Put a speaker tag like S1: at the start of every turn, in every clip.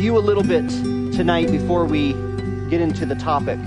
S1: review a little bit tonight before we get into the topic.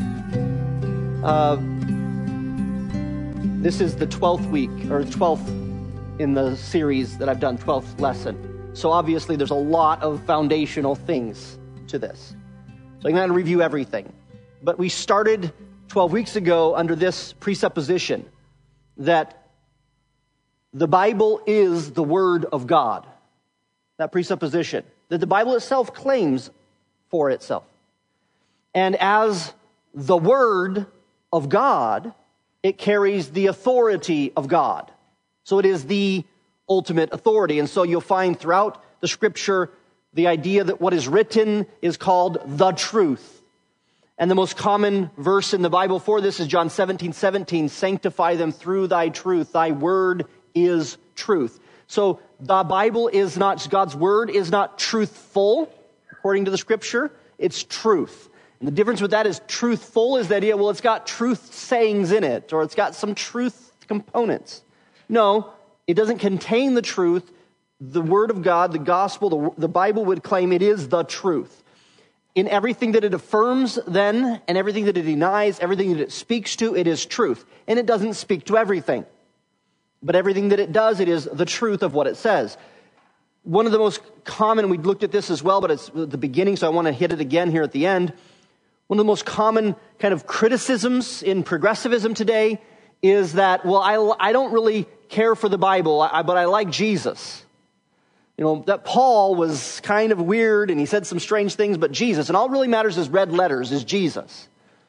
S1: This is the 12th week, or the 12th in the series that I've done, 12th lesson. So obviously there's a lot of foundational things to this. So I'm not going to review everything. But we started 12 weeks ago under this presupposition that the Bible is the Word of God. That presupposition that the Bible itself claims for itself. And as the Word of God, it carries the authority of God. So it is the ultimate authority. And so you'll find throughout the Scripture the idea that what is written is called the truth. And the most common verse in the Bible for this is John 17:17, sanctify them through thy truth. Thy word is truth. So the Bible is not, God's word is not truthful, according to the Scripture. It's truth. And the difference with that is truthful is the idea, well, it's got truth sayings in it, or it's got some truth components. No, it doesn't contain the truth. The Word of God, the gospel, the Bible would claim it is the truth. In everything that it affirms then, and everything that it denies, everything that it speaks to, it is truth. And it doesn't speak to everything. But everything that it does, it is the truth of what it says. One of the most common, we looked at this as well, but it's at the beginning, so I want to hit it again here at the end. One of the most common kind of criticisms in progressivism today is that, well, I don't really care for the Bible, but I like Jesus. You know, that Paul was kind of weird and he said some strange things, but Jesus, and all that really matters is red letters, is Jesus.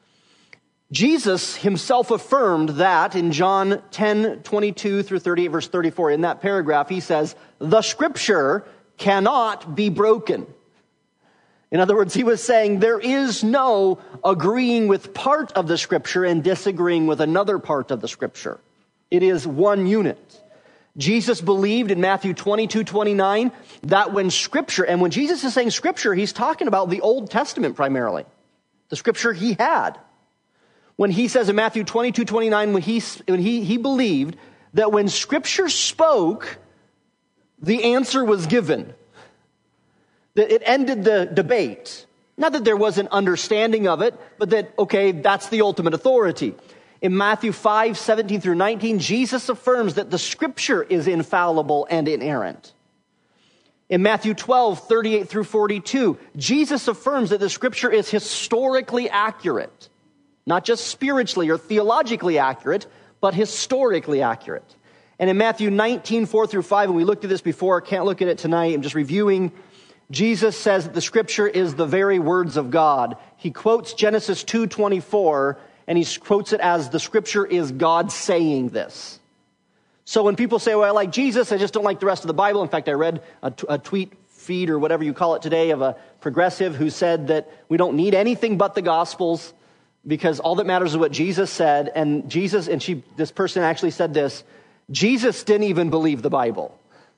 S1: Jesus himself affirmed that in John 10:22 through 38, verse 34. In that paragraph, he says, the Scripture cannot be broken. In other words, he was saying there is no agreeing with part of the Scripture and disagreeing with another part of the Scripture. It is one unit. Jesus believed in Matthew 22:29 that when Scripture, and when Jesus is saying Scripture, he's talking about the Old Testament primarily, the Scripture he had. When he says in Matthew 22:29, when he believed that when Scripture spoke, the answer was given. That it ended the debate. Not that there was an understanding of it, but that, okay, that's the ultimate authority. In Matthew 5:17 through 19, Jesus affirms that the Scripture is infallible and inerrant. In Matthew 12:38 through 42, Jesus affirms that the Scripture is historically accurate. Not just spiritually or theologically accurate, but historically accurate. And in Matthew 19:4 through 5, and we looked at this before, can't look at it tonight, I'm just reviewing. Jesus says that the Scripture is the very words of God. He quotes Genesis 2:24, and he quotes it as the Scripture is God saying this. So when people say, well, I like Jesus, I just don't like the rest of the Bible. In fact, I read a tweet feed or whatever you call it today of a progressive who said that we don't need anything but the Gospels because all that matters is what Jesus said. And this person actually said this, Jesus didn't even believe the Bible.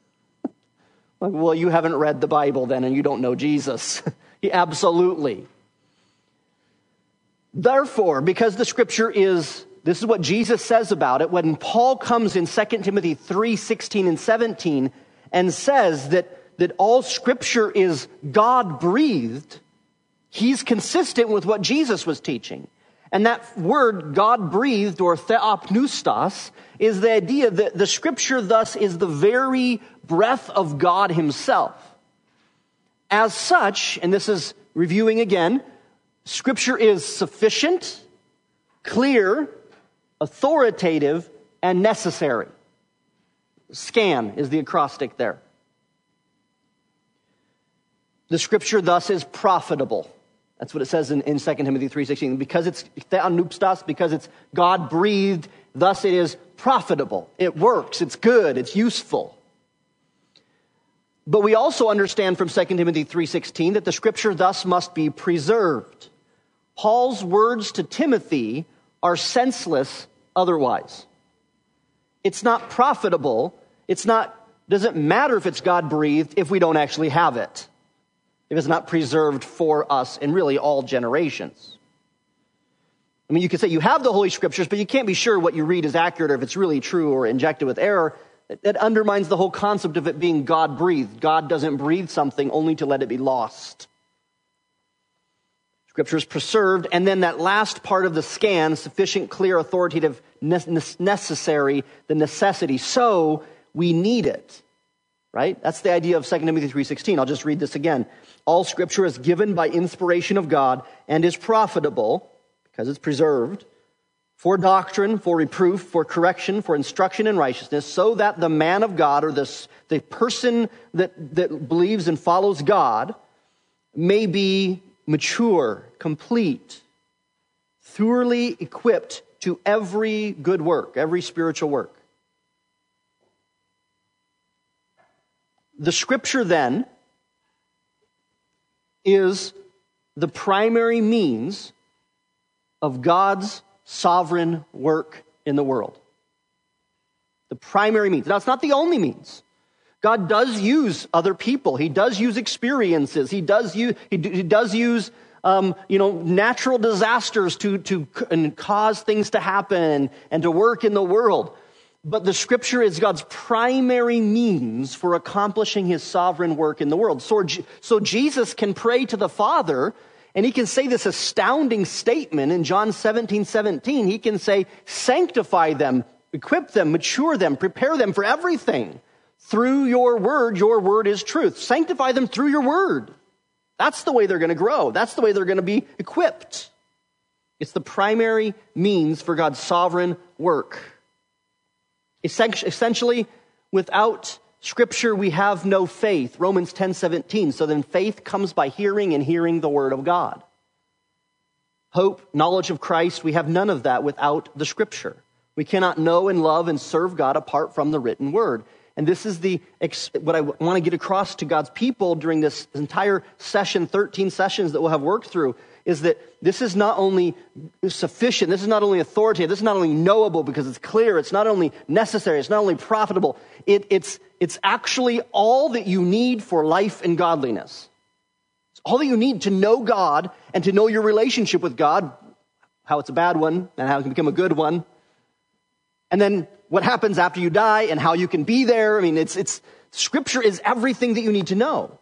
S1: Well, you haven't read the Bible then, and you don't know Jesus. Absolutely. Therefore, because the Scripture is, this is what Jesus says about it, when Paul comes in 2 Timothy 3:16 and 17 and says that all Scripture is God-breathed, he's consistent with what Jesus was teaching. And that word, God-breathed, or theopneustos, is the idea that the Scripture thus is the very breath of God himself. As such, and this is reviewing again, Scripture is sufficient, clear, authoritative, and necessary. Scan is the acrostic there. The Scripture thus is profitable. That's what it says in 2 Timothy 3:16. Because it's theopneustos, because it's God-breathed, thus it is profitable. It works, it's good, it's useful. But we also understand from 2 Timothy 3:16 that the Scripture thus must be preserved. Paul's words to Timothy are senseless otherwise. It's not profitable. Doesn't matter if it's God-breathed if we don't actually have it. If it's not preserved for us in really all generations. I mean, you could say you have the Holy Scriptures, but you can't be sure what you read is accurate or if it's really true or injected with error. That undermines the whole concept of it being God-breathed. God doesn't breathe something only to let it be lost. Scripture is preserved, and then that last part of the scan, sufficient, clear, authoritative, necessary, the necessity. So we need it, right? That's the idea of 2 Timothy 3:16. I'll just read this again. All Scripture is given by inspiration of God and is profitable, because it's preserved, for doctrine, for reproof, for correction, for instruction in righteousness, so that the man of God, or the person that believes and follows God, may be mature, complete, thoroughly equipped to every good work, every spiritual work. The Scripture then is the primary means of God's sovereign work in the world. The primary means. Now, it's not the only means. God does use other people. He does use experiences. He does use natural disasters to cause things to happen and to work in the world. But the Scripture is God's primary means for accomplishing his sovereign work in the world. So Jesus can pray to the Father, and he can say this astounding statement in John 17:17. He can say, sanctify them, equip them, mature them, prepare them for everything. Through your word is truth. Sanctify them through your word. That's the way they're going to grow. That's the way they're going to be equipped. It's the primary means for God's sovereign work. Essentially, without Scripture, we have no faith. Romans 10:17. So then faith comes by hearing, and hearing the word of God. Hope, knowledge of Christ, we have none of that without the Scripture. We cannot know and love and serve God apart from the written word. And this is what I want to get across to God's people during this entire session, 13 sessions that we'll have worked through, is that this is not only sufficient, this is not only authoritative, this is not only knowable because it's clear, it's not only necessary, it's not only profitable, it's actually all that you need for life and godliness. It's all that you need to know God and to know your relationship with God, how it's a bad one and how it can become a good one. And then what happens after you die and how you can be there. I mean, Scripture is everything that you need to know.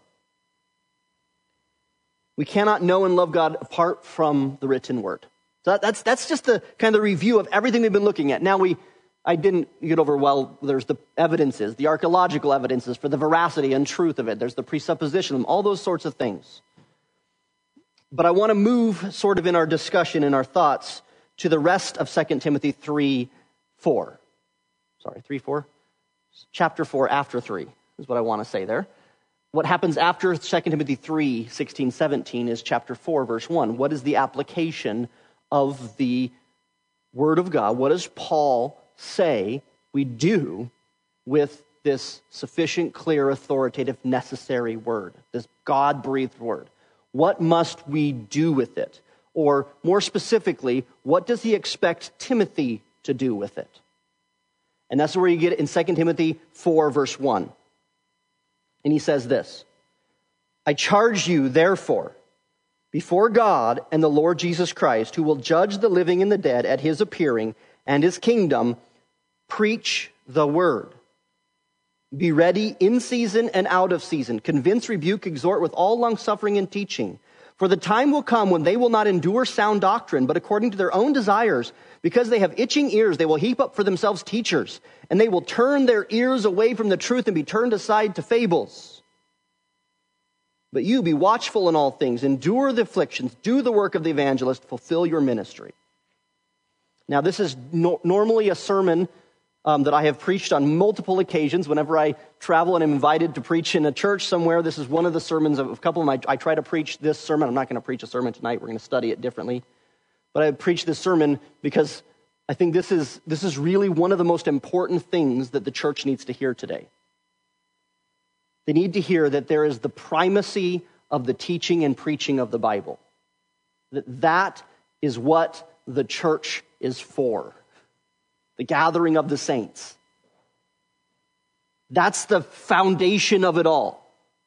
S1: We cannot know and love God apart from the written word. So that's just the kind of review of everything we've been looking at. Now I didn't get over, there's the evidences, the archaeological evidences for the veracity and truth of it. There's the presupposition, all those sorts of things. But I want to move sort of in our discussion and our thoughts to the rest of 2 Timothy 3:4. Sorry, 3:4? Chapter 4 after 3 is what I want to say there. What happens after 2 Timothy 3:16, 17 is chapter 4, verse 1. What is the application of the Word of God? What does Paul say we do with this sufficient, clear, authoritative, necessary Word, this God-breathed Word? What must we do with it? Or more specifically, what does he expect Timothy to do with it? And that's where you get it in 2 Timothy 4, verse 1. And he says this, I charge you, therefore, before God and the Lord Jesus Christ, who will judge the living and the dead at his appearing and his kingdom, preach the word. Be ready in season and out of season. Convince, rebuke, exhort with all longsuffering and teaching. For the time will come when they will not endure sound doctrine, but according to their own desires, because they have itching ears, they will heap up for themselves teachers, and they will turn their ears away from the truth and be turned aside to fables. But you be watchful in all things, endure the afflictions, do the work of the evangelist, fulfill your ministry. Now, this is normally a sermon that I have preached on multiple occasions. Whenever I travel and am invited to preach in a church somewhere, this is one of the sermons of a couple of them. I try to preach this sermon. I'm not going to preach a sermon tonight. We're going to study it differently. But I preach this sermon because I think this is really one of the most important things that the church needs to hear today. They need to hear that there is the primacy of the teaching and preaching of the Bible. That is what the church is for. The gathering of the saints. That's the foundation of it all.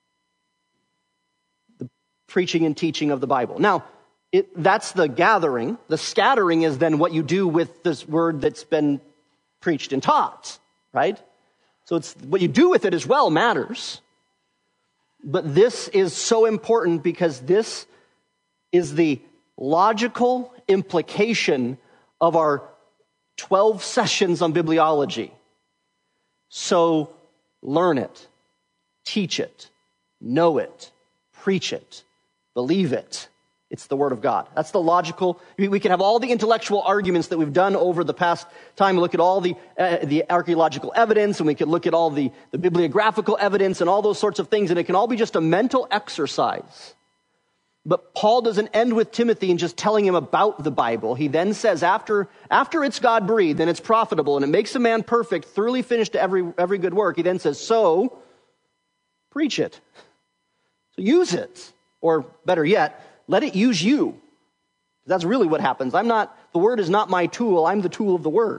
S1: The preaching and teaching of the Bible. Now, that's the gathering. The scattering is then what you do with this word that's been preached and taught, right? So it's what you do with it as well matters. But this is so important because this is the logical implication of our 12 sessions on bibliology. So learn it, teach it, know it, preach it, believe it. It's the Word of God. That's the logical. We can have all the intellectual arguments that we've done over the past time. Look at all the archaeological evidence, and we can look at all the bibliographical evidence and all those sorts of things, and it can all be just a mental exercise. But Paul doesn't end with Timothy and just telling him about the Bible. He then says, after it's God-breathed and it's profitable and it makes a man perfect, thoroughly finished to every good work, he then says, so preach it. So use it. Or better yet, let it use you. That's really what happens. The Word is not my tool. I'm the tool of the Word.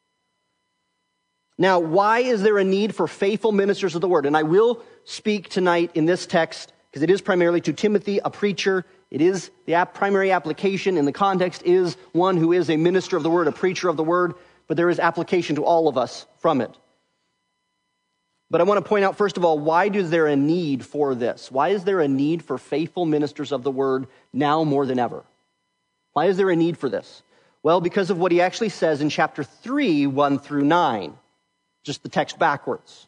S1: Now, why is there a need for faithful ministers of the Word? And I will speak tonight in this text, because it is primarily to Timothy, a preacher. It is the primary application in the context is one who is a minister of the Word, a preacher of the Word, but there is application to all of us from it. But I want to point out, first of all, why is there a need for this? Why is there a need for faithful ministers of the Word now more than ever? Why is there a need for this? Well, because of what he actually says in chapter 3, 1 through 9. Just the text backwards.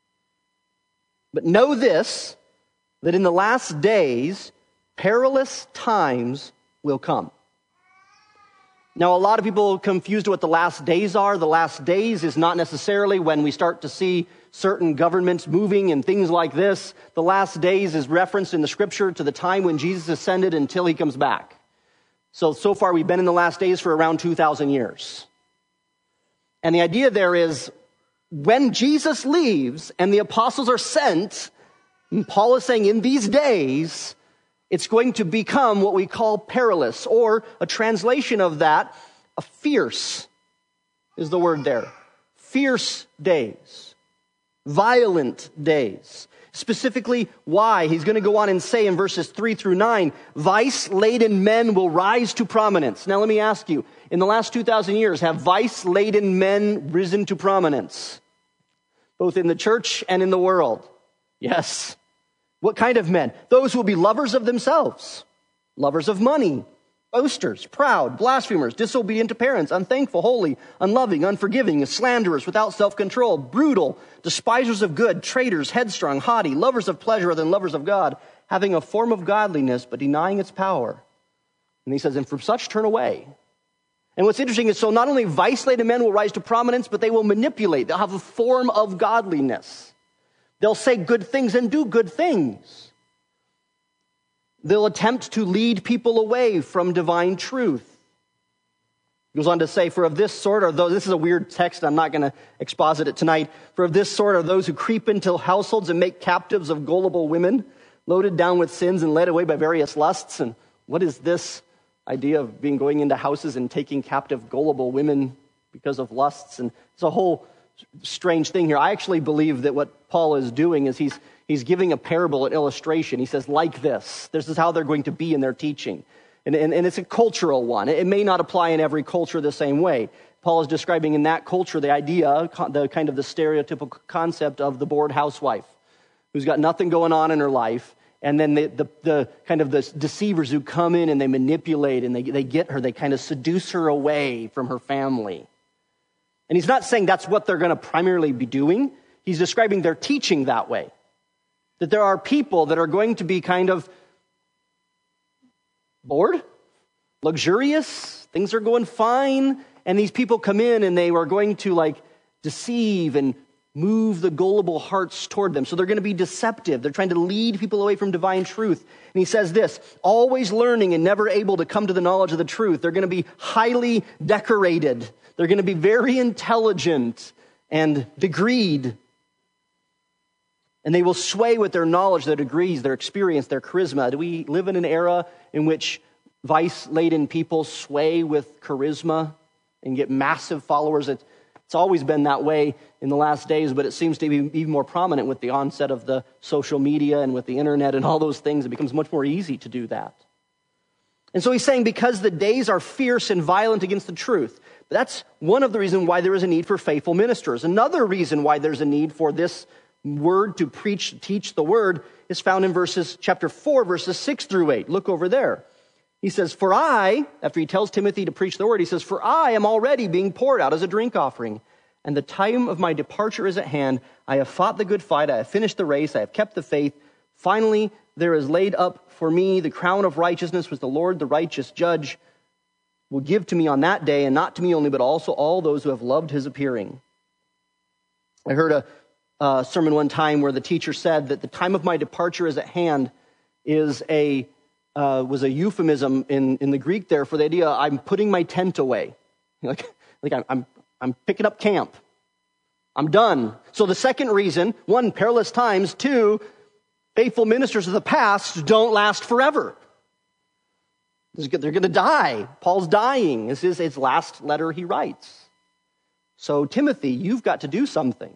S1: But know this, that in the last days, perilous times will come. Now, a lot of people are confused what the last days are. The last days is not necessarily when we start to see certain governments moving and things like this. The last days is referenced in the scripture to the time when Jesus ascended until he comes back. So far we've been in the last days for around 2,000 years. And the idea there is when Jesus leaves and the apostles are sent, and Paul is saying in these days, it's going to become what we call perilous, or a translation of that, a fierce is the word there. Fierce days. Violent days. Specifically, why? He's going to go on and say in verses 3 through 9, vice-laden men will rise to prominence. Now let me ask you, in the last 2,000 years, have vice-laden men risen to prominence? Both in the church and in the world? Yes. What kind of men? Those who will be lovers of themselves, lovers of money, boasters, proud, blasphemers, disobedient to parents, unthankful, holy, unloving, unforgiving, slanderers, without self-control, brutal, despisers of good, traitors, headstrong, haughty, lovers of pleasure rather than lovers of God, having a form of godliness but denying its power. And he says, and from such turn away. And what's interesting is, so not only vice-laden men will rise to prominence, but they will manipulate. They'll have a form of godliness. They'll say good things and do good things. They'll attempt to lead people away from divine truth. He goes on to say, for of this sort are those, this is a weird text, I'm not going to exposit it tonight. For of this sort are those who creep into households and make captives of gullible women, loaded down with sins and led away by various lusts. And what is this idea of going into houses and taking captive gullible women because of lusts? And it's a whole strange thing here. I actually believe that what Paul is doing is he's giving a parable, an illustration. He says, like this is how they're going to be in their teaching. And it's a cultural one. It may not apply in every culture the same way. Paul is describing in that culture the idea, the kind of the stereotypical concept of the bored housewife who's got nothing going on in her life. And then the kind of the deceivers who come in and they manipulate and they get her, they kind of seduce her away from her family. And he's not saying that's what they're going to primarily be doing. He's describing their teaching that way. That there are people that are going to be kind of bored, luxurious, things are going fine, and these people come in and they are going to deceive and move the gullible hearts toward them. So they're going to be deceptive. They're trying to lead people away from divine truth. And he says this, always learning and never able to come to the knowledge of the truth. They're going to be highly decorated. They're going to be very intelligent and degreed. And they will sway with their knowledge, their degrees, their experience, their charisma. Do we live in an era in which vice-laden people sway with charisma and get massive followers? It's always been that way in the last days, but it seems to be even more prominent with the onset of the social media and with the internet and all those things. It becomes much more easy to do that. And so he's saying because the days are fierce and violent against the truth. But that's one of the reasons why there is a need for faithful ministers. Another reason why there's a need for this word to preach, teach the word is found in chapter 4, verses 6 through 8. Look over there. He says, for I, after he tells Timothy to preach the word, he says, for I am already being poured out as a drink offering, and the time of my departure is at hand. I have fought the good fight. I have finished the race. I have kept the faith. Finally, there is laid up for me the crown of righteousness, which the Lord, the righteous judge, will give to me on that day, and not to me only, but also all those who have loved his appearing. I heard a sermon one time where the teacher said that the time of my departure is at hand was a euphemism in the Greek there for the idea I'm putting my tent away. Like I'm picking up camp. I'm done. So the second reason, one, perilous times, two, faithful ministers of the past don't last forever. They're going to die. Paul's dying. This is his last letter he writes. So Timothy, you've got to do something.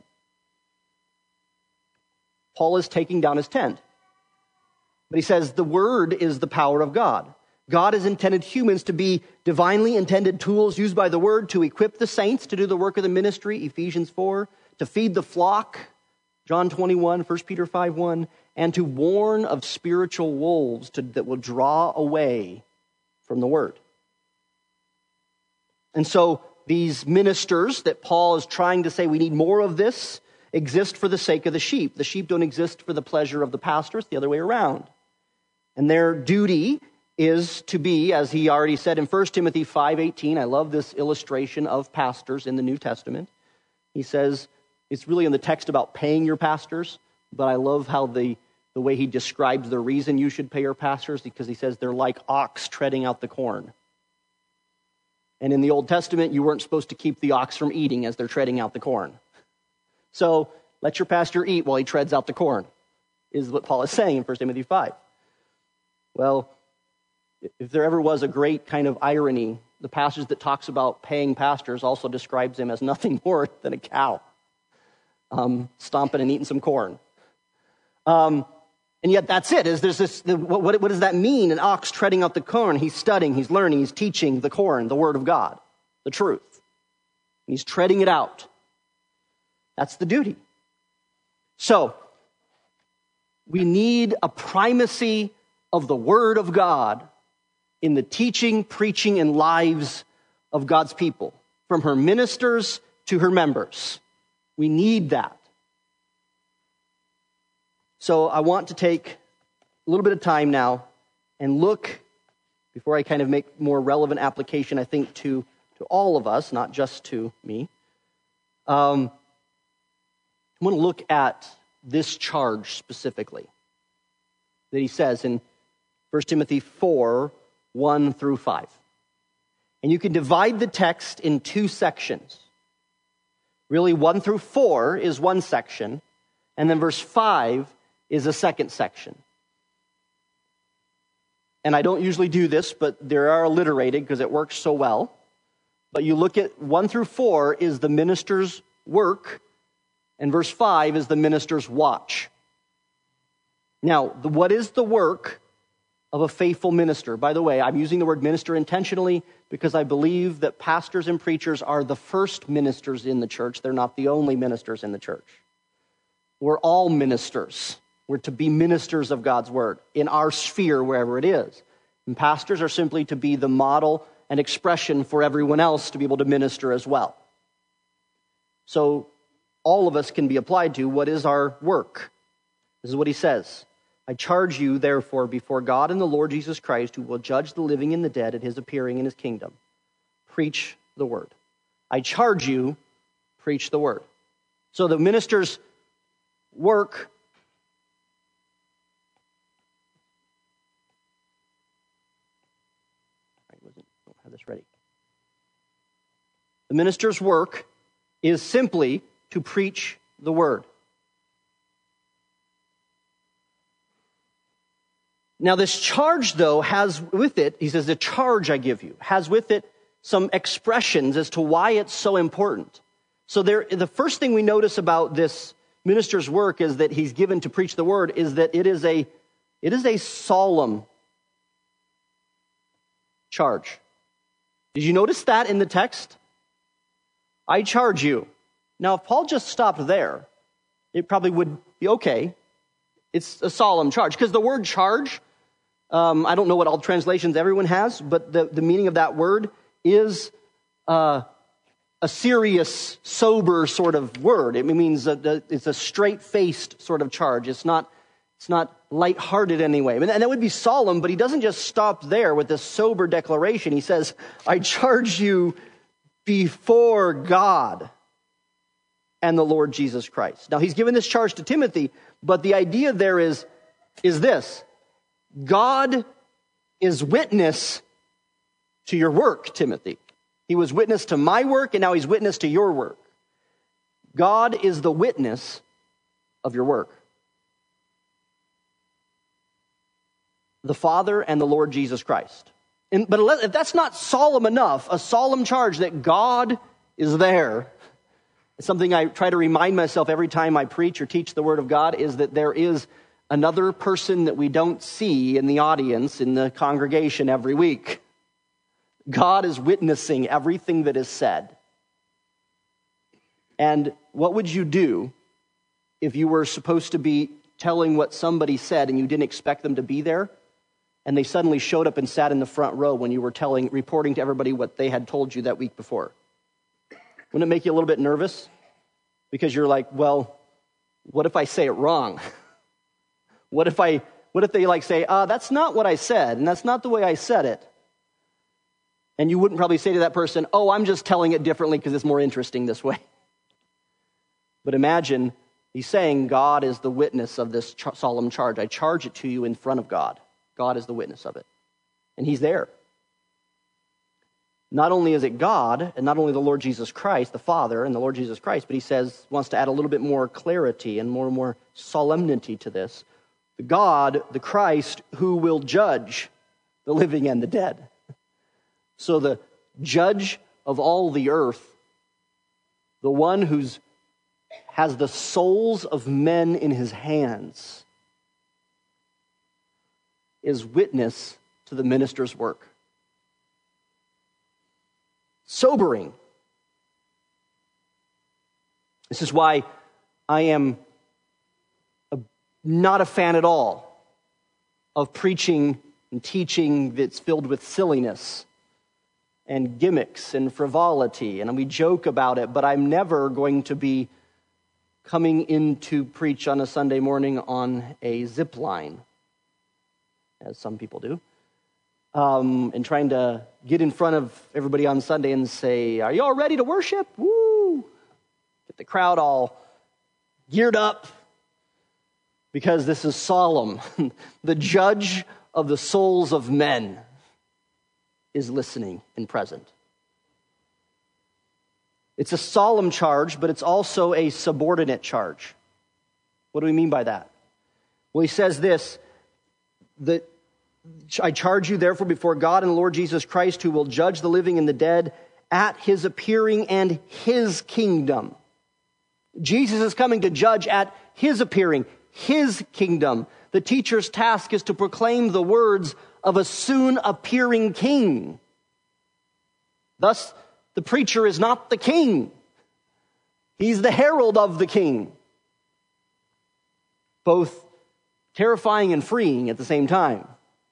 S1: Paul is taking down his tent. But he says the word is the power of God. God has intended humans to be divinely intended tools used by the word to equip the saints to do the work of the ministry, Ephesians 4, to feed the flock, John 21, 1 Peter 5:1, and to warn of spiritual wolves that will draw away from the word. And so these ministers that Paul is trying to say we need more of this exist for the sake of the sheep. The sheep don't exist for the pleasure of the pastor. It's the other way around. And their duty is to be, as he already said in 1 Timothy 5:18, I love this illustration of pastors in the New Testament. He says, it's really in the text about paying your pastors, but I love how the way he describes the reason you should pay your pastors, because he says they're like ox treading out the corn. And in the Old Testament, you weren't supposed to keep the ox from eating as they're treading out the corn. So let your pastor eat while he treads out the corn, is what Paul is saying in 1 Timothy 5. Well, if there ever was a great kind of irony, the passage that talks about paying pastors also describes him as nothing more than a cow, stomping and eating some corn. And yet that's it. There's this. What does that mean? An ox treading out the corn. He's studying, he's learning, he's teaching the corn, the word of God, the truth. And he's treading it out. That's the duty. So, we need a primacy of the word of God in the teaching, preaching, and lives of God's people, from her ministers to her members. We need that. So I want to take a little bit of time now and look, before I kind of make more relevant application, I think, to all of us, not just to me. I want to look at this charge specifically that he says in 1 Timothy 4, 1 through 5. And you can divide the text in two sections. Really, 1 through 4 is one section, and then verse 5 is a second section. And I don't usually do this, but they are alliterated because it works so well. But you look at 1 through 4 is the minister's work, and verse 5 is the minister's watch. Now, what is the work of a faithful minister? By the way, I'm using the word minister intentionally because I believe that pastors and preachers are the first ministers in the church. They're not the only ministers in the church. We're all ministers. We're to be ministers of God's word in our sphere, wherever it is. And pastors are simply to be the model and expression for everyone else to be able to minister as well. So all of us can be applied to what is our work. This is what he says. I charge you, therefore, before God and the Lord Jesus Christ, who will judge the living and the dead at his appearing in his kingdom. Preach the word. I charge you, preach the word. So the minister's work don't have this ready. The minister's work is simply to preach the word. Now, this charge, though, has with it, he says, the charge I give you, has with it some expressions as to why it's so important. So the first thing we notice about this minister's work is that he's given to preach the word is that it is a solemn charge. Did you notice that in the text? I charge you. Now, if Paul just stopped there, it probably would be okay. It's a solemn charge. Because the word charge I don't know what all translations everyone has, but the meaning of that word is a serious, sober sort of word. It means it's a straight-faced sort of charge. It's not lighthearted anyway. And that would be solemn, but he doesn't just stop there with this sober declaration. He says, I charge you before God and the Lord Jesus Christ. Now, he's given this charge to Timothy, but the idea there is this. God is witness to your work, Timothy. He was witness to my work, and now he's witness to your work. God is the witness of your work. The Father and the Lord Jesus Christ. But if that's not solemn enough, a solemn charge that God is there, it's something I try to remind myself every time I preach or teach the Word of God, is that there is another person that we don't see in the audience, in the congregation every week. God is witnessing everything that is said. And what would you do if you were supposed to be telling what somebody said and you didn't expect them to be there, and they suddenly showed up and sat in the front row when you were reporting to everybody what they had told you that week before? Wouldn't it make you a little bit nervous? Because you're like, well, what if I say it wrong? What if they say, that's not what I said, and that's not the way I said it? And you wouldn't probably say to that person, oh, I'm just telling it differently because it's more interesting this way. But imagine he's saying God is the witness of this solemn charge. I charge it to you in front of God. God is the witness of it. And he's there. Not only is it God, and not only the Lord Jesus Christ, the Father and the Lord Jesus Christ, but he wants to add a little bit more clarity and more solemnity to this. The God, the Christ, who will judge the living and the dead. So the judge of all the earth, the one who has the souls of men in his hands, is witness to the minister's work. Sobering. This is why I am not a fan at all of preaching and teaching that's filled with silliness and gimmicks and frivolity, and we joke about it, but I'm never going to be coming in to preach on a Sunday morning on a zip line, as some people do, and trying to get in front of everybody on Sunday and say, are you all ready to worship? Woo! Get the crowd all geared up, because this is solemn. The judge of the souls of men is listening and present. It's a solemn charge, but it's also a subordinate charge. What do we mean by that? Well, he says this, that I charge you therefore before God and the Lord Jesus Christ, who will judge the living and the dead at his appearing and his kingdom. Jesus is coming to judge at his appearing, his kingdom. The teacher's task is to proclaim the words of a soon appearing king. Thus, the preacher is not the king. He's the herald of the king. Both terrifying and freeing at the same time.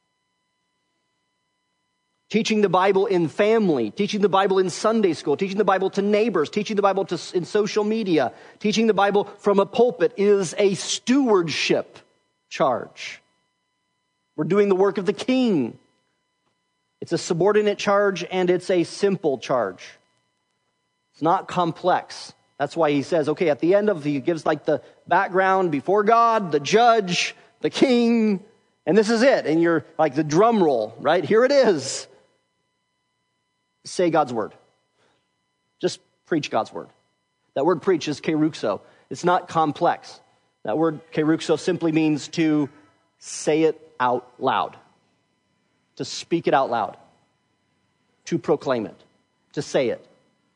S1: Teaching the Bible in family, teaching the Bible in Sunday school, teaching the Bible to neighbors, teaching the Bible in social media, teaching the Bible from a pulpit is a stewardship charge. We're doing the work of the king. It's a subordinate charge and it's a simple charge. It's not complex. That's why he says, okay, at the end he gives like the background before God, the judge, the king, and this is it. And you're like the drum roll, right? Here it is. Say God's word. Just preach God's word. That word preach is keruxo. It's not complex. That word keruxo simply means to say it out loud. To speak it out loud. To proclaim it. To say it.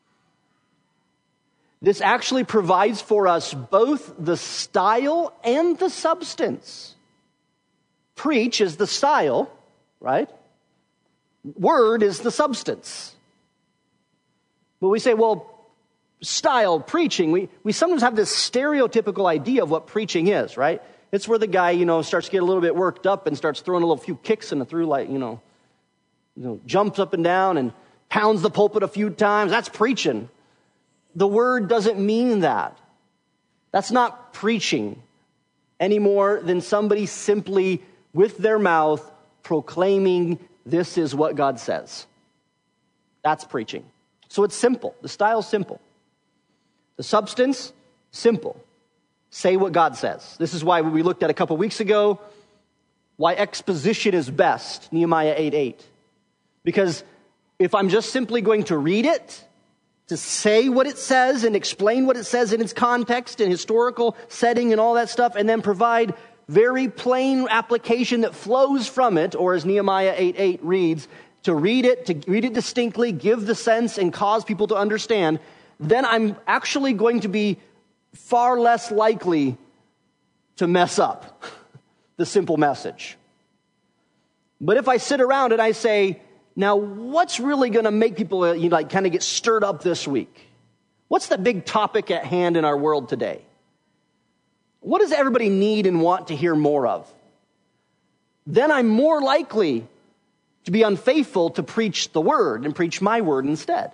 S1: This actually provides for us both the style and the substance. Preach is the style, right? Word is the substance. But we say, well, style, preaching, we sometimes have this stereotypical idea of what preaching is, right? It's where the guy, starts to get a little bit worked up and starts throwing a few kicks in the through light, jumps up and down and pounds the pulpit a few times. That's preaching. The word doesn't mean that. That's not preaching any more than somebody simply with their mouth proclaiming this is what God says. That's preaching. So it's simple. The style's simple. The substance, simple. Say what God says. This is why we looked at a couple weeks ago, why exposition is best, Nehemiah 8:8. Because if I'm just simply going to read it, to say what it says and explain what it says in its context and historical setting and all that stuff, and then provide very plain application that flows from it, or as Nehemiah 8:8 reads, to read it distinctly, give the sense, and cause people to understand, then I'm actually going to be far less likely to mess up the simple message. But if I sit around and I say, now what's really going to make people kind of get stirred up this week? What's the big topic at hand in our world today? What does everybody need and want to hear more of? Then I'm more likely to be unfaithful to preach the word and preach my word instead.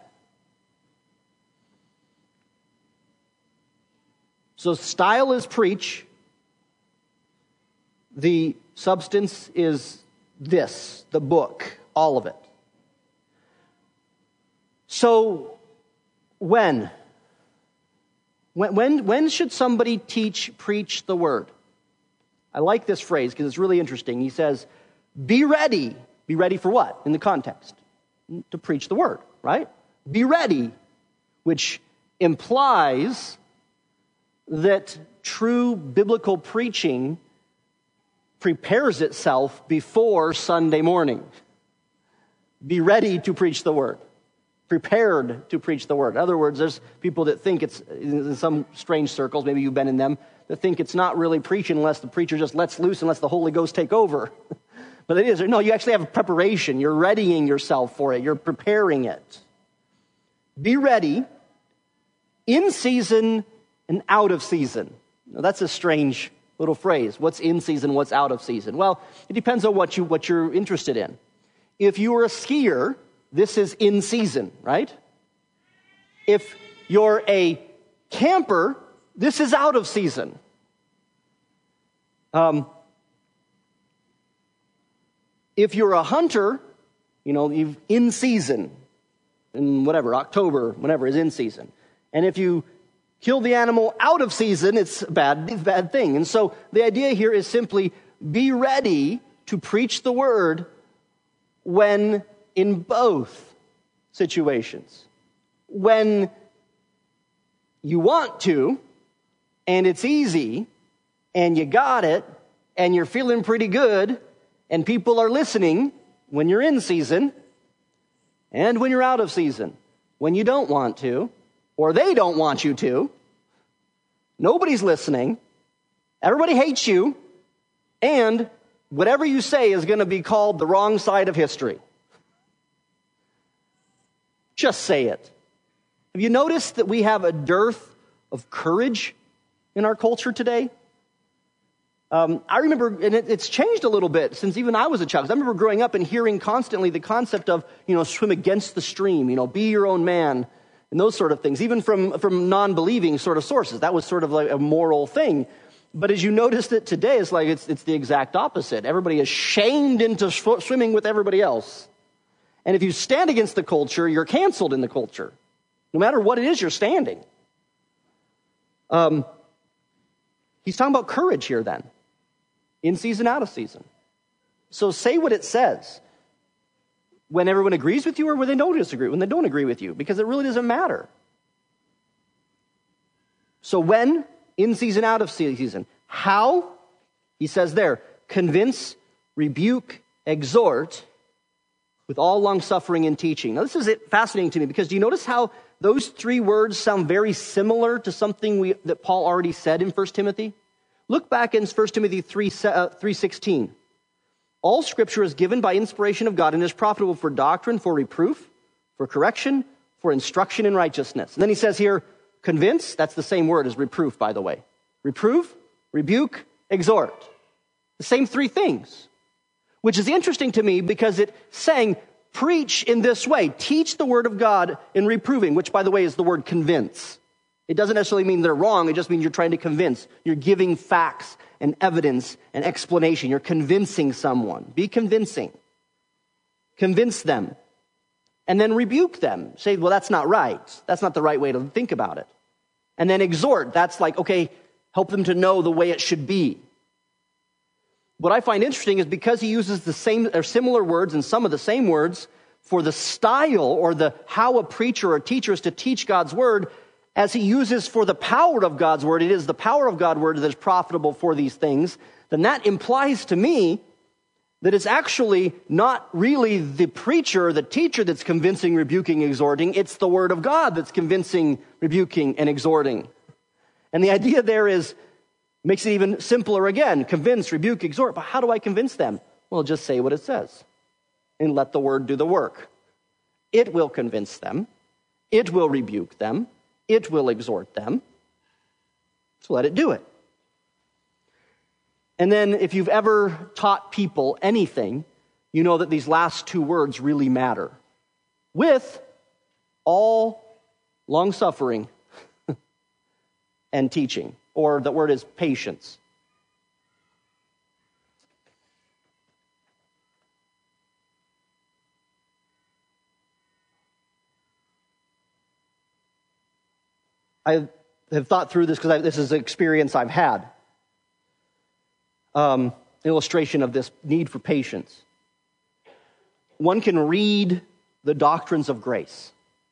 S1: So style is preach. The substance is this, the book, all of it. So when should somebody preach the word? I like this phrase because it's really interesting. He says, be ready. Be ready for what? In the context. To preach the word, right? Be ready, which implies that true biblical preaching prepares itself before Sunday morning. Be ready to preach the word. Prepared to preach the word. In other words, there's people that think it's, in some strange circles, maybe you've been in them, that think it's not really preaching unless the preacher just lets loose, unless the Holy Ghost take over. But it is. No, you actually have a preparation. You're readying yourself for it. You're preparing it. Be ready in season and out of season. Now, that's a strange little phrase. What's in season, what's out of season? Well, it depends on what you're interested in. If you are a skier, this is in season, right? If you're a camper, this is out of season. If you're a hunter, you've in season, in whatever, October, whatever is in season. And if you kill the animal out of season, it's a bad thing. And so the idea here is simply be ready to preach the word when in both situations. When you want to, and it's easy, and you got it, and you're feeling pretty good, and people are listening when you're in season, and when you're out of season. When you don't want to, or they don't want you to, nobody's listening, everybody hates you, and whatever you say is going to be called the wrong side of history. Just say it. Have you noticed that we have a dearth of courage in our culture today? I remember, and it's changed a little bit since even I was a child. I remember growing up and hearing constantly the concept of, swim against the stream, be your own man, and those sort of things, even from non-believing sort of sources. That was sort of like a moral thing. But as you noticed it today, it's like it's the exact opposite. Everybody is shamed into swimming with everybody else. And if you stand against the culture, you're canceled in the culture. No matter what it is, you're standing. He's talking about courage here then. In season, out of season. So say what it says. When everyone agrees with you or when they don't agree with you. Because it really doesn't matter. So when? In season, out of season. How? He says there, convince, rebuke, exhort, with all long-suffering and teaching. Now this is fascinating to me because do you notice how those three words sound very similar to something that Paul already said in 1 Timothy? Look back in 1 Timothy 3:16. All scripture is given by inspiration of God and is profitable for doctrine, for reproof, for correction, for instruction in righteousness. And then he says here, convince, that's the same word as reproof, by the way. Reproof, rebuke, exhort. The same three things, which is interesting to me because it's saying, preach in this way. Teach the word of God in reproving, which, by the way, is the word convince. It doesn't necessarily mean they're wrong. It just means you're trying to convince. You're giving facts and evidence and explanation. You're convincing someone. Be convincing. Convince them. And then rebuke them. Say, well, that's not right. That's not the right way to think about it. And then exhort. That's like, okay, help them to know the way it should be. What I find interesting is because he uses the same or similar words and some of the same words for the style or the how a preacher or teacher is to teach God's word, as he uses for the power of God's word, it is the power of God's word that is profitable for these things, then that implies to me that it's actually not really the preacher or the teacher that's convincing, rebuking, exhorting. It's the word of God that's convincing, rebuking, and exhorting. And the idea there is, makes it even simpler again. Convince, rebuke, exhort. But how do I convince them? Well, just say what it says and let the word do the work. It will convince them. It will rebuke them. It will exhort them. So let it do it. And then if you've ever taught people anything, you know that these last two words really matter. With all long-suffering and teaching. Or the word is patience. I have thought through this because this is an experience I've had. Illustration of this need for patience. One can read the doctrines of grace.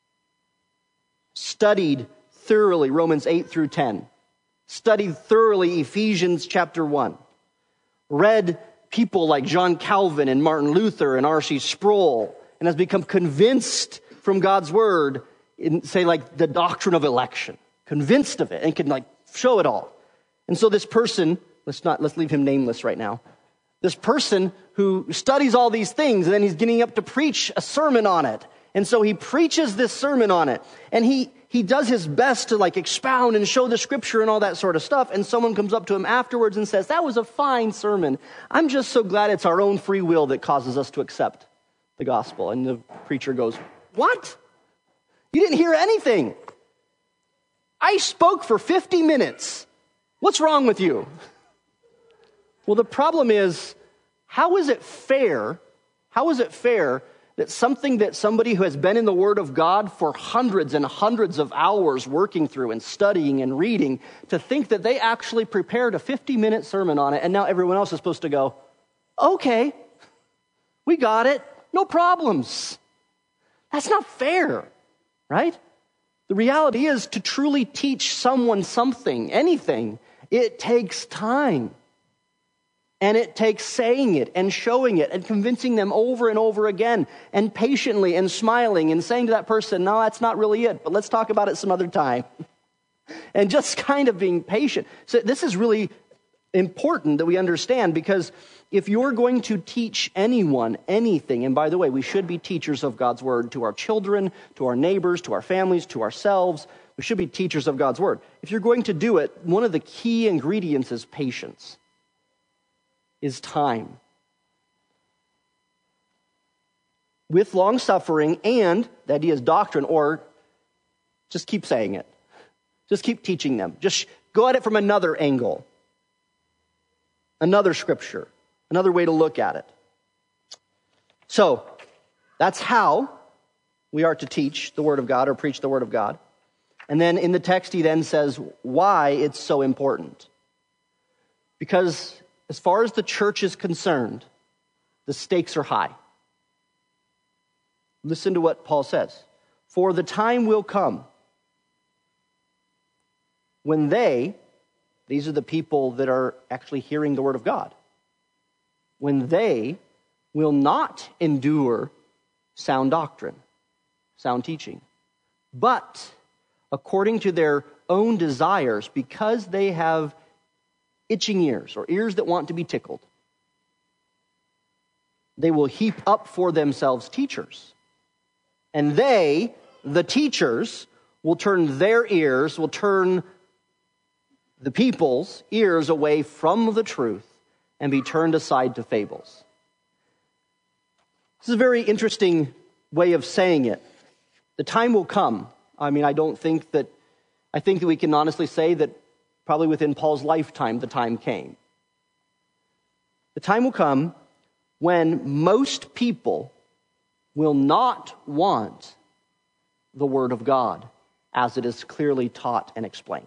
S1: Studied thoroughly Romans 8 through 10. Studied thoroughly Ephesians chapter 1. Read people like John Calvin and Martin Luther and R.C. Sproul and has become convinced from God's word in, say, like the doctrine of election. Convinced of it and can like show it all. And so this person, let's leave him nameless right now. This person who studies all these things and then he's getting up to preach a sermon on it. And so he preaches this sermon on it. And he does his best to like expound and show the scripture and all that sort of stuff. And someone comes up to him afterwards and says, that was a fine sermon. I'm just so glad it's our own free will that causes us to accept the gospel. And the preacher goes, what? You didn't hear anything. I spoke for 50 minutes. What's wrong with you? Well, the problem is, how is it fair that something that somebody who has been in the Word of God for hundreds and hundreds of hours working through and studying and reading, to think that they actually prepared a 50-minute sermon on it, and now everyone else is supposed to go, okay, we got it, no problems. That's not fair, right? The reality is, to truly teach someone something, anything, it takes time. And it takes saying it and showing it and convincing them over and over again and patiently and smiling and saying to that person, no, that's not really it, but let's talk about it some other time. And just kind of being patient. So this is really important that we understand, because if you're going to teach anyone anything, and by the way, we should be teachers of God's word to our children, to our neighbors, to our families, to ourselves. We should be teachers of God's word. If you're going to do it, one of the key ingredients is patience. Is time. With long suffering, and the idea is doctrine, or just keep saying it. Just keep teaching them. Just go at it from another angle. Another scripture. Another way to look at it. So, that's how we are to teach the Word of God or preach the Word of God. And then in the text he then says why it's so important. Because as far as the church is concerned, the stakes are high. Listen to what Paul says. For the time will come when these are the people that are actually hearing the word of God, when they will not endure sound doctrine, sound teaching, but according to their own desires, because they have itching ears, or ears that want to be tickled, they will heap up for themselves teachers. And they, the teachers, will turn the people's ears away from the truth and be turned aside to fables. This is a very interesting way of saying it. The time will come. I think that we can honestly say that probably within Paul's lifetime, the time came. The time will come when most people will not want the Word of God as it is clearly taught and explained.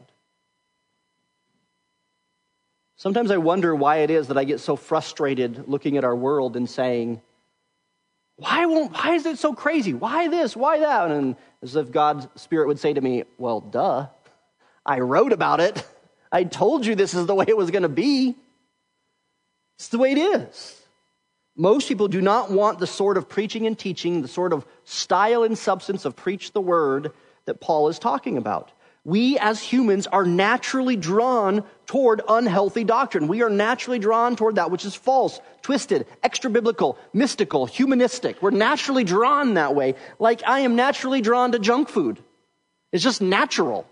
S1: Sometimes I wonder why it is that I get so frustrated looking at our world and saying, why is it so crazy? Why this? Why that? And as if God's Spirit would say to me, well, duh. I wrote about it. I told you this is the way it was going to be. It's the way it is. Most people do not want the sort of preaching and teaching, the sort of style and substance of preach the word that Paul is talking about. We as humans are naturally drawn toward unhealthy doctrine. We are naturally drawn toward that which is false, twisted, extra-biblical, mystical, humanistic. We're naturally drawn that way, like I am naturally drawn to junk food. It's just natural.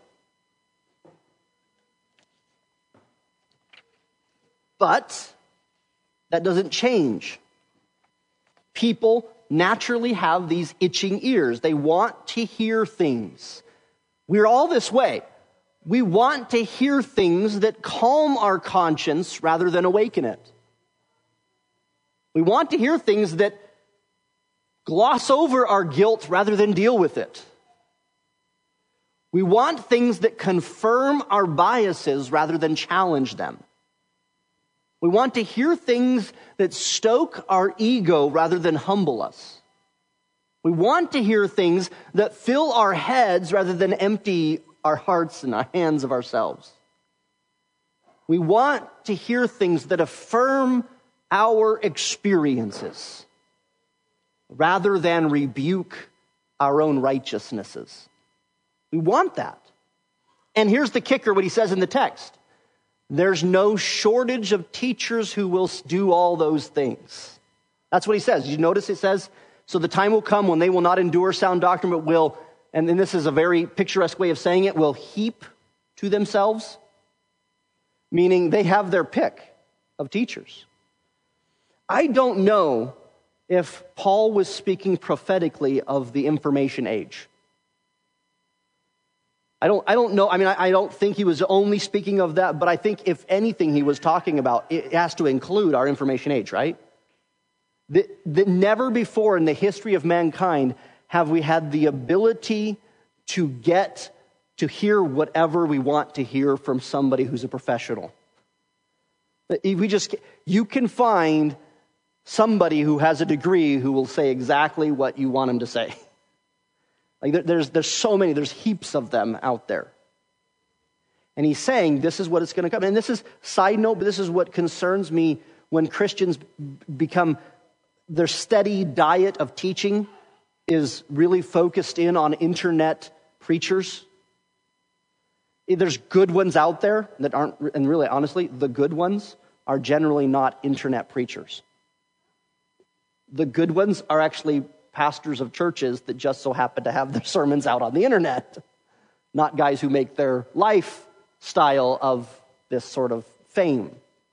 S1: But that doesn't change. People naturally have these itching ears. They want to hear things. We're all this way. We want to hear things that calm our conscience rather than awaken it. We want to hear things that gloss over our guilt rather than deal with it. We want things that confirm our biases rather than challenge them. We want to hear things that stoke our ego rather than humble us. We want to hear things that fill our heads rather than empty our hearts and our hands of ourselves. We want to hear things that affirm our experiences rather than rebuke our own righteousnesses. We want that. And here's the kicker, what he says in the text. There's no shortage of teachers who will do all those things. That's what he says. Did you notice it says, so the time will come when they will not endure sound doctrine, but will, and then this is a very picturesque way of saying it, will heap to themselves, meaning they have their pick of teachers. I don't know if Paul was speaking prophetically of the information age. I don't know. I don't think he was only speaking of that, but I think if anything he was talking about, it has to include our information age, right? That never before in the history of mankind have we had the ability to get to hear whatever we want to hear from somebody who's a professional. You can find somebody who has a degree who will say exactly what you want him to say. Like there's so many, there's heaps of them out there. And he's saying this is what it's going to come. And this is side note, but this is what concerns me when Christians become, their steady diet of teaching is really focused in on internet preachers. There's good ones out there that aren't, and really honestly, the good ones are generally not internet preachers. The good ones are actually pastors of churches that just so happen to have their sermons out on the internet, not guys who make their lifestyle of this sort of fame.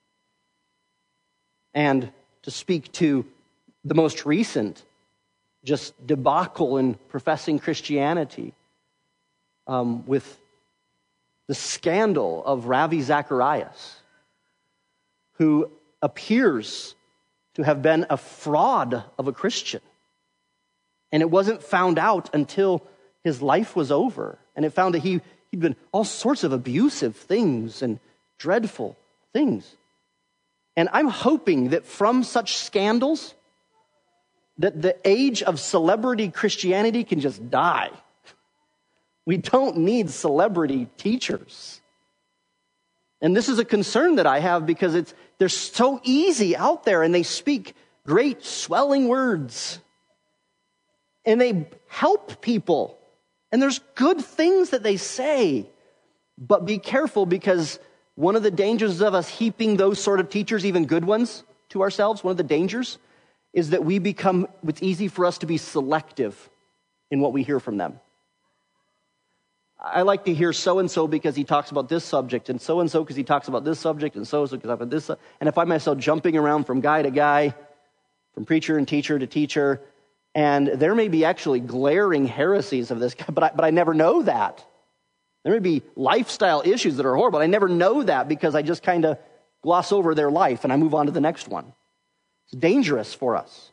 S1: And to speak to the most recent just debacle in professing Christianity with the scandal of Ravi Zacharias, who appears to have been a fraud of a Christian. And it wasn't found out until his life was over. And it found that he'd been all sorts of abusive things and dreadful things. And I'm hoping that from such scandals, that the age of celebrity Christianity can just die. We don't need celebrity teachers. And this is a concern that I have because they're so easy out there and they speak great swelling words. And they help people. And there's good things that they say. But be careful, because one of the dangers of us heaping those sort of teachers, even good ones, to ourselves, one of the dangers is that it's easy for us to be selective in what we hear from them. I like to hear so-and-so because he talks about this subject, and so-and-so because he talks about this subject, and so-and-so because about this. And I find myself jumping around from guy to guy, from preacher and teacher to teacher, and there may be actually glaring heresies of this guy, but I never know that. There may be lifestyle issues that are horrible. I never know that because I just kind of gloss over their life and I move on to the next one. It's dangerous for us.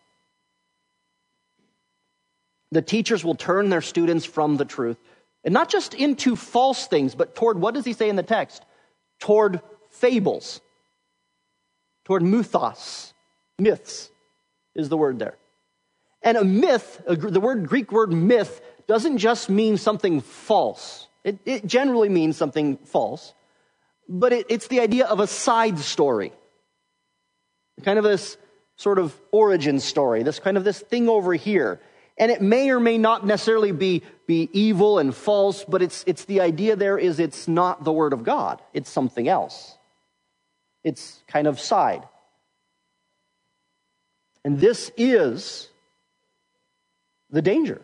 S1: The teachers will turn their students from the truth, and not just into false things, but toward, what does he say in the text? Toward fables. Toward mythos. Myths is the word there. And a myth, the Greek word myth, doesn't just mean something false. It generally means something false, but it's the idea of a side story. Kind of this sort of origin story, this thing over here. And it may or may not necessarily be evil and false, but it's the idea there is it's not the word of God. It's something else. It's kind of side. And this is the danger.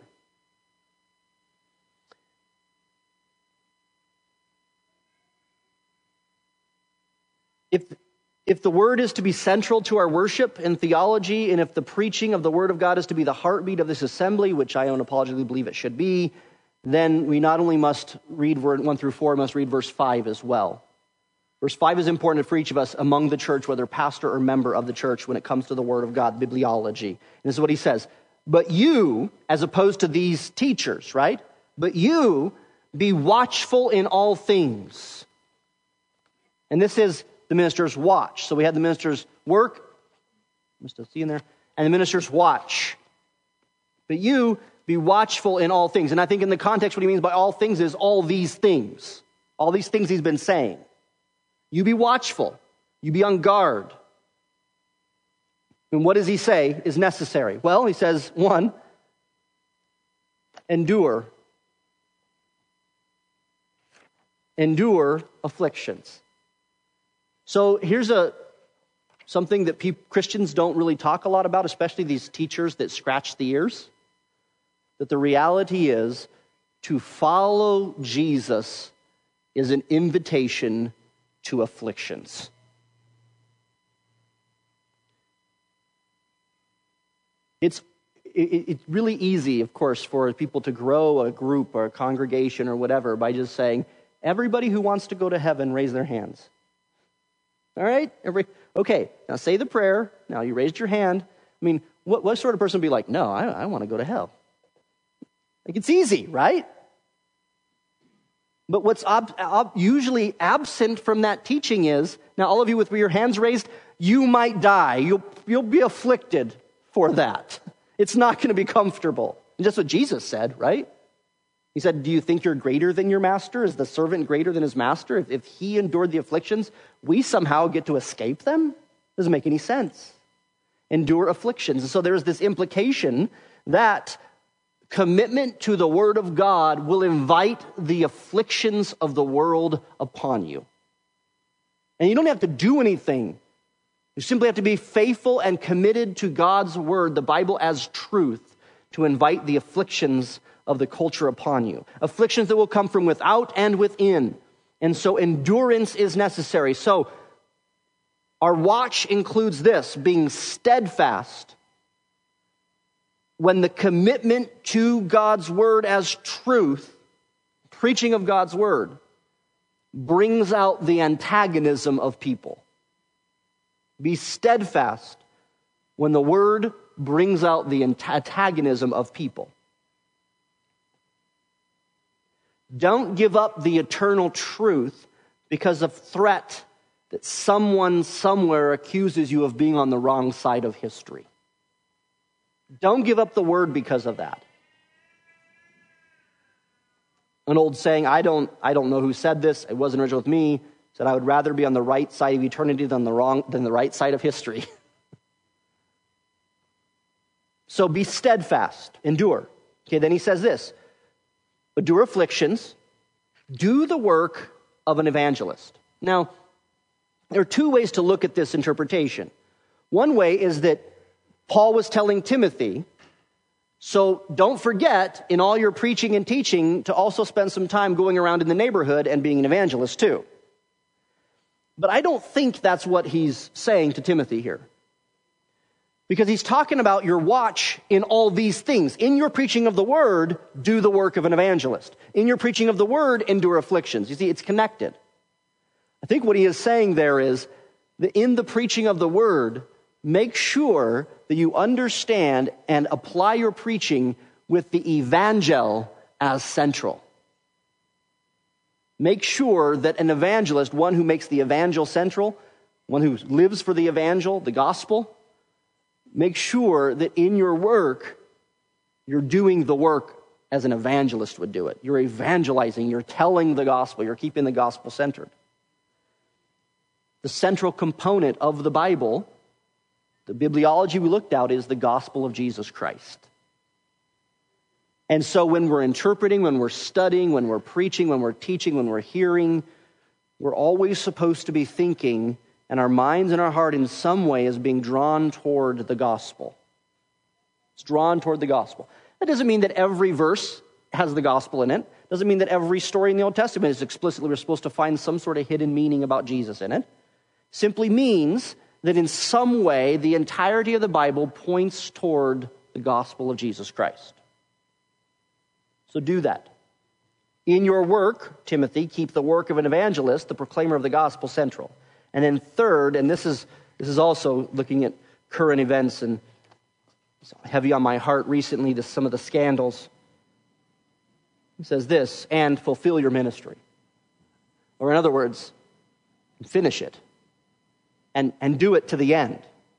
S1: If the word is to be central to our worship and theology, and if the preaching of the word of God is to be the heartbeat of this assembly, which I unapologetically believe it should be, then we not only must read 1 through 4, we must read verse 5 as well. Verse 5 is important for each of us among the church, whether pastor or member of the church, when it comes to the word of God, bibliology. And this is what he says. But you, as opposed to these teachers, right? But you be watchful in all things. And this is the minister's watch. So we had the minister's work, I'm still seeing there, and the minister's watch. But you be watchful in all things. And I think in the context, what he means by all things is all these things. All these things he's been saying. You be watchful. You be on guard. And what does he say is necessary? Well, he says, 1, endure. Endure afflictions. So here's something that Christians don't really talk a lot about, especially these teachers that scratch the ears. That the reality is, to follow Jesus is an invitation to afflictions. It's really easy, of course, for people to grow a group or a congregation or whatever by just saying, everybody who wants to go to heaven, raise their hands. All right? Okay, now say the prayer. Now you raised your hand. I mean, what sort of person would be like, no, I want to go to hell? Like, it's easy, right? But what's usually absent from that teaching is, now all of you with your hands raised, you might die. You'll be afflicted for that. It's not going to be comfortable. And that's what Jesus said, right? He said, do you think you're greater than your master? Is the servant greater than his master? If he endured the afflictions, we somehow get to escape them? Doesn't make any sense. Endure afflictions. And so there's this implication that commitment to the word of God will invite the afflictions of the world upon you. And you don't have to do anything. You simply have to be faithful and committed to God's word, the Bible as truth, to invite the afflictions of the culture upon you. Afflictions that will come from without and within. And so endurance is necessary. So our watch includes this, being steadfast when the commitment to God's word as truth, preaching of God's word, brings out the antagonism of people. Be steadfast when the word brings out the antagonism of people. Don't give up the eternal truth because of threat that someone somewhere accuses you of being on the wrong side of history. Don't give up the word because of that. An old saying, I don't know who said this, it wasn't original with me, said I would rather be on the right side of eternity than the right side of history. So be steadfast, endure. Okay, then he says this, endure afflictions, do the work of an evangelist. Now, there are two ways to look at this interpretation. One way is that Paul was telling Timothy, So don't forget, in all your preaching and teaching, to also spend some time going around in the neighborhood and being an evangelist too. But I don't think that's what he's saying to Timothy here. Because he's talking about your watch in all these things. In your preaching of the word, do the work of an evangelist. In your preaching of the word, endure afflictions. You see, it's connected. I think what he is saying there is that in the preaching of the word, make sure that you understand and apply your preaching with the evangel as central. Make sure that an evangelist, one who makes the evangel central, one who lives for the evangel, the gospel, make sure that in your work, you're doing the work as an evangelist would do it. You're evangelizing, you're telling the gospel, you're keeping the gospel centered. The central component of the Bible, the bibliology we looked at, is the gospel of Jesus Christ. And so when we're interpreting, when we're studying, when we're preaching, when we're teaching, when we're hearing, we're always supposed to be thinking, and our minds and our heart in some way is being drawn toward the gospel. It's drawn toward the gospel. That doesn't mean that every verse has the gospel in it. Doesn't mean that every story in the Old Testament is explicitly we're supposed to find some sort of hidden meaning about Jesus in it. Simply means that in some way the entirety of the Bible points toward the gospel of Jesus Christ. So do that. In your work, Timothy, keep the work of an evangelist, the proclaimer of the gospel, central. And then third, and this is also looking at current events and heavy on my heart recently, some of the scandals. He says this, and fulfill your ministry. Or in other words, finish it. And do it to the end.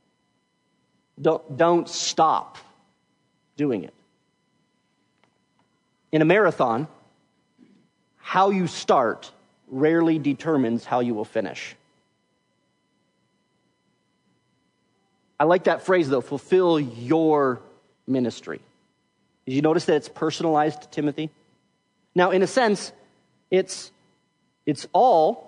S1: Don't stop doing it. In a marathon, how you start rarely determines how you will finish. I like that phrase, though, fulfill your ministry. Did you notice that it's personalized to Timothy? Now, in a sense, it's all,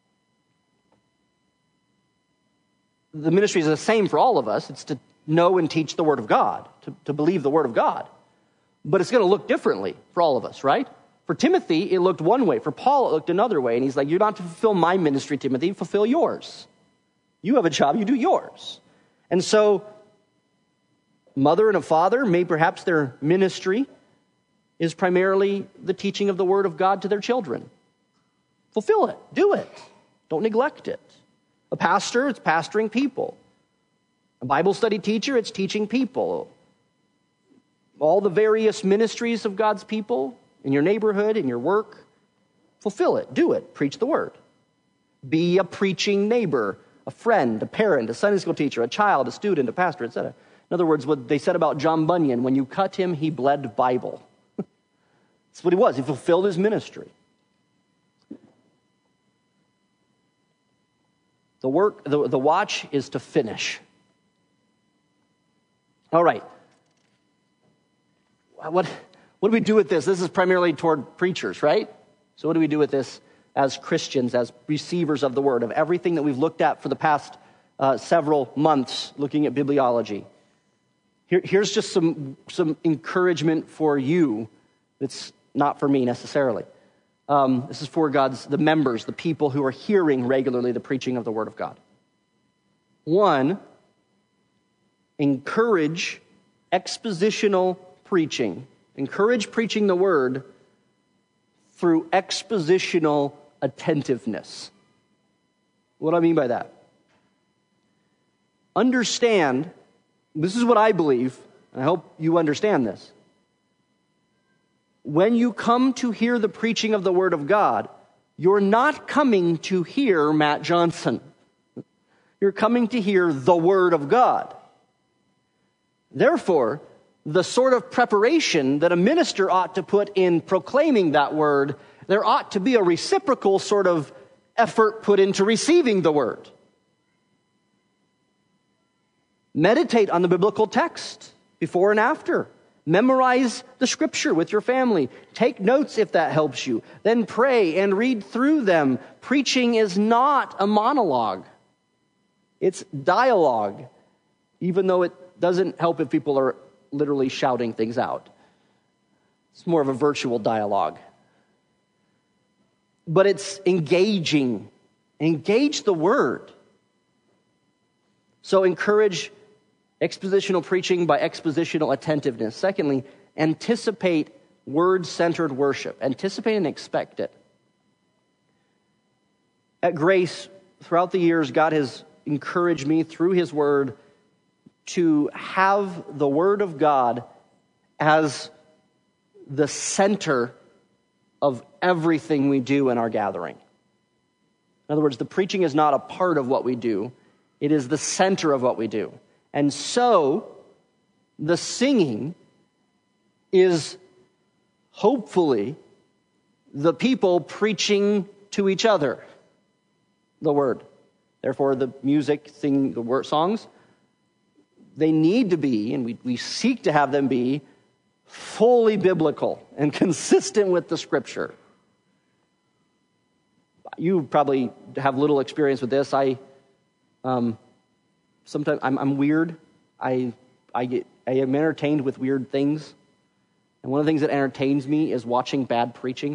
S1: the ministry is the same for all of us. It's to know and teach the Word of God, to believe the Word of God. But it's going to look differently for all of us, right? For Timothy, it looked one way. For Paul, it looked another way. And he's like, you're not to fulfill my ministry, Timothy, fulfill yours. You have a job, you do yours. And so, mother and a father, maybe perhaps their ministry is primarily the teaching of the Word of God to their children. Fulfill it. Do it. Don't neglect it. A pastor, it's pastoring people. A Bible study teacher, it's teaching people. All the various ministries of God's people in your neighborhood, in your work, fulfill it. Do it. Preach the Word. Be a preaching neighbor, a friend, a parent, a Sunday school teacher, a child, a student, a pastor, etc. In other words, what they said about John Bunyan, when you cut him, he bled Bible. That's what he was. He fulfilled his ministry. The work, the watch is to finish. All right. What do we do with this? This is primarily toward preachers, right? So what do we do with this as Christians, as receivers of the Word, of everything that we've looked at for the past several months, looking at bibliology? Here's just some encouragement for you. It's not for me necessarily. This is for the members, the people who are hearing regularly the preaching of the Word of God. One, encourage expositional preaching. Encourage preaching the Word through expositional attentiveness. What do I mean by that? Understand, this is what I believe, and I hope you understand this. When you come to hear the preaching of the Word of God, you're not coming to hear Matt Johnson. You're coming to hear the Word of God. Therefore, the sort of preparation that a minister ought to put in proclaiming that Word, there ought to be a reciprocal sort of effort put into receiving the Word. Meditate on the biblical text before and after. Memorize the Scripture with your family. Take notes if that helps you. Then pray and read through them. Preaching is not a monologue. It's dialogue, even though it doesn't help if people are literally shouting things out. It's more of a virtual dialogue. But it's engaging. Engage the word. So encourage expositional preaching by expositional attentiveness. Secondly, anticipate word-centered worship. Anticipate and expect it. At Grace, throughout the years, God has encouraged me through his word to have the word of God as the center of everything we do in our gathering. In other words, the preaching is not a part of what we do. It is the center of what we do. And so, the singing is hopefully the people preaching to each other the word. Therefore, the music, sing the word songs, they need to be, and we seek to have them be, fully biblical and consistent with the Scripture. You probably have little experience with this. Sometimes I'm weird. I am entertained with weird things, and one of the things that entertains me is watching bad preaching.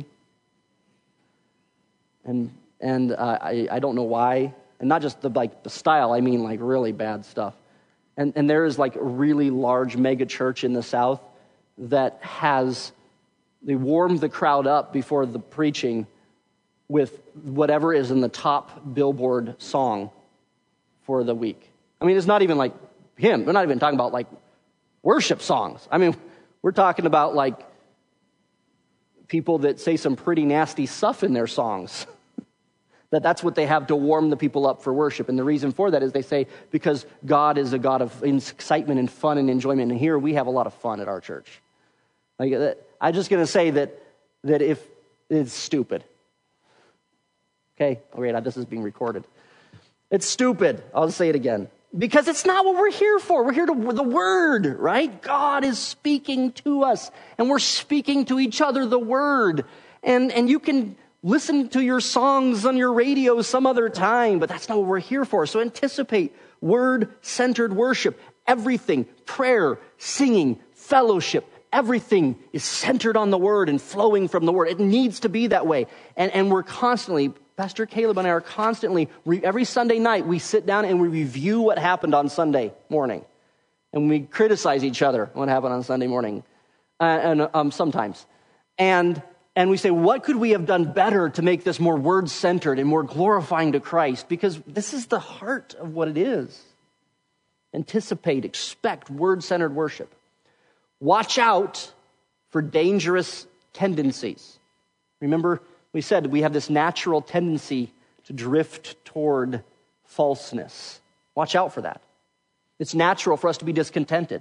S1: And I don't know why, and not just the style. I mean like really bad stuff. And there is like a really large mega church in the South that they warmed the crowd up before the preaching with whatever is in the top Billboard song for the week. I mean, it's not even like hymn. We're not even talking about like worship songs. I mean, we're talking about like people that say some pretty nasty stuff in their songs. That's what they have to warm the people up for worship. And the reason for that is they say, because God is a God of excitement and fun and enjoyment. And here we have a lot of fun at our church. I'm just going to say that if it's stupid. Okay, great, this is being recorded. It's stupid. I'll say it again. Because it's not what we're here for. We're here to the word, right? God is speaking to us. And we're speaking to each other the word. And you can listen to your songs on your radio some other time, but that's not what we're here for. So anticipate word-centered worship. Everything, prayer, singing, fellowship, everything is centered on the word and flowing from the word. It needs to be that way. And we're constantly, Pastor Caleb and I are constantly, every Sunday night, we sit down and we review what happened on Sunday morning. And we criticize each other what happened on Sunday morning, sometimes. And we say, what could we have done better to make this more word-centered and more glorifying to Christ? Because this is the heart of what it is. Anticipate, expect word-centered worship. Watch out for dangerous tendencies. Remember, we said we have this natural tendency to drift toward falseness. Watch out for that. It's natural for us to be discontented.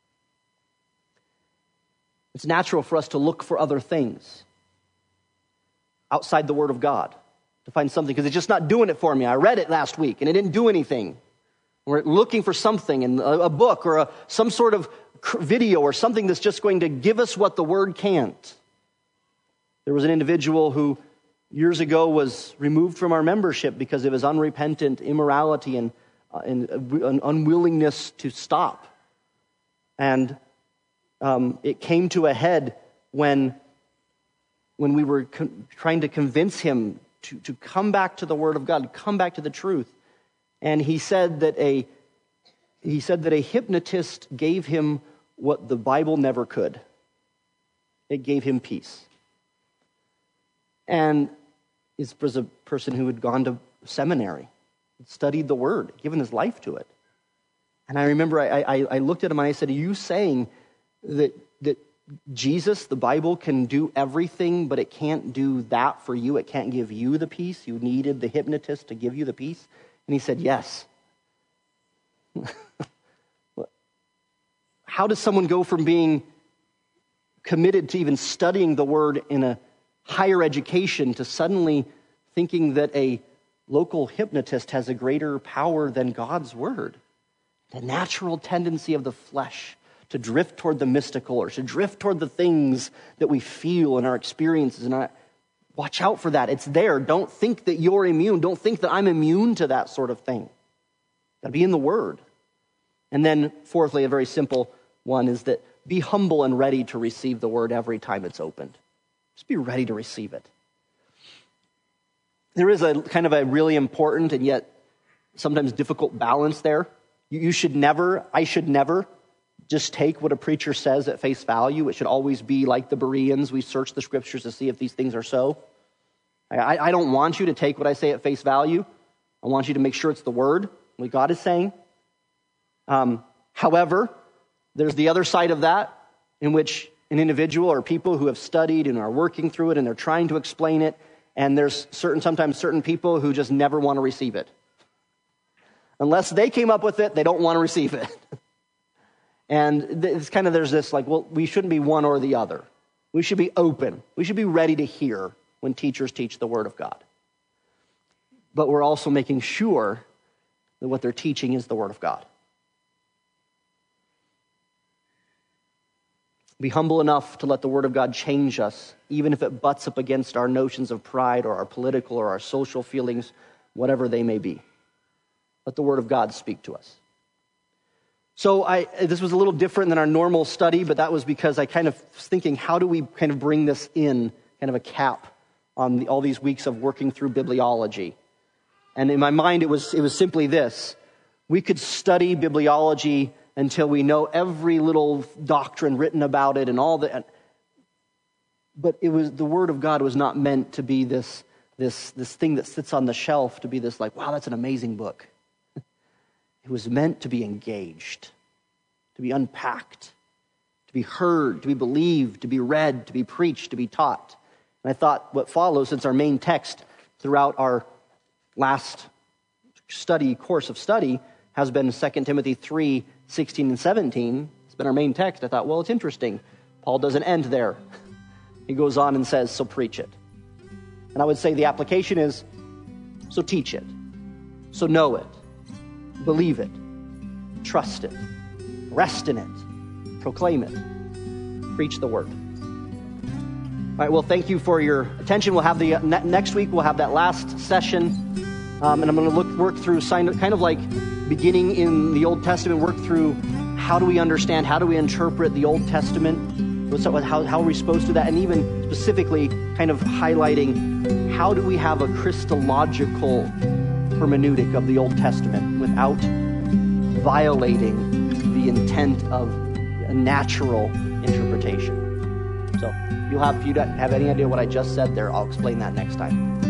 S1: It's natural for us to look for other things outside the Word of God, to find something, because it's just not doing it for me. I read it last week, and it didn't do anything. We're looking for something in a book or some sort of video or something that's just going to give us what the Word can't. There was an individual who years ago was removed from our membership because of his unrepentant immorality and an unwillingness to stop. And it came to a head when we were trying to convince him to come back to the Word of God, come back to the truth. And he said that a hypnotist gave him what the Bible never could. It gave him peace. And this was a person who had gone to seminary, studied the Word, given his life to it. And I remember I looked at him and I said, are you saying that Jesus, the Bible, can do everything, but it can't do that for you? It can't give you the peace? You needed the hypnotist to give you the peace? And he said, yes. How does someone go from being committed to even studying the Word in a higher education to suddenly thinking that a local hypnotist has a greater power than God's Word? The natural tendency of the flesh to drift toward the mystical or to drift toward the things that we feel in our experiences. And watch out for that. It's there. Don't think that you're immune. Don't think that I'm immune to that sort of thing. Got to be in the Word. And then, fourthly, a very simple one is that be humble and ready to receive the word every time it's opened. Just be ready to receive it. There is a kind of a really important and yet sometimes difficult balance there. I should never just take what a preacher says at face value. It should always be like the Bereans. We search the scriptures to see if these things are so. I don't want you to take what I say at face value. I want you to make sure it's the word, what God is saying. However, there's the other side of that, in which an individual or people who have studied and are working through it and they're trying to explain it, and there's sometimes certain people who just never want to receive it. Unless they came up with it, they don't want to receive it. And it's kind of, there's this like, well, we shouldn't be one or the other. We should be open. We should be ready to hear when teachers teach the word of God. But we're also making sure that what they're teaching is the word of God. Be humble enough to let the word of God change us, even if it butts up against our notions of pride or our political or our social feelings, whatever they may be. Let the word of God speak to us. So this was a little different than our normal study, but that was because I kind of was thinking, how do we kind of bring this in, kind of a cap on all these weeks of working through bibliology? And in my mind, it was simply this. We could study bibliology until we know every little doctrine written about it and all that. But it was, the word of God was not meant to be this thing that sits on the shelf, to be this like, wow, that's an amazing book. It was meant to be engaged, to be unpacked, to be heard, to be believed, to be read, to be preached, to be taught. And I thought what follows, since our main text throughout our last course of study has been 2 Timothy 3, 16 and 17. It's been our main text. I thought, well, it's interesting. Paul doesn't end there. He goes on and says, so preach it. And I would say the application is, so teach it. So know it. Believe it. Trust it. Rest in it. Proclaim it. Preach the word. All right, well, thank you for your attention. We'll have the next week, we'll have that last session. And I'm going to work through kind of like beginning in the Old Testament, work through how do we understand, how do we interpret the Old Testament, how are we supposed to do that, and even specifically kind of highlighting how do we have a Christological hermeneutic of the Old Testament without violating the intent of a natural interpretation. So if you have any idea what I just said there, I'll explain that next time.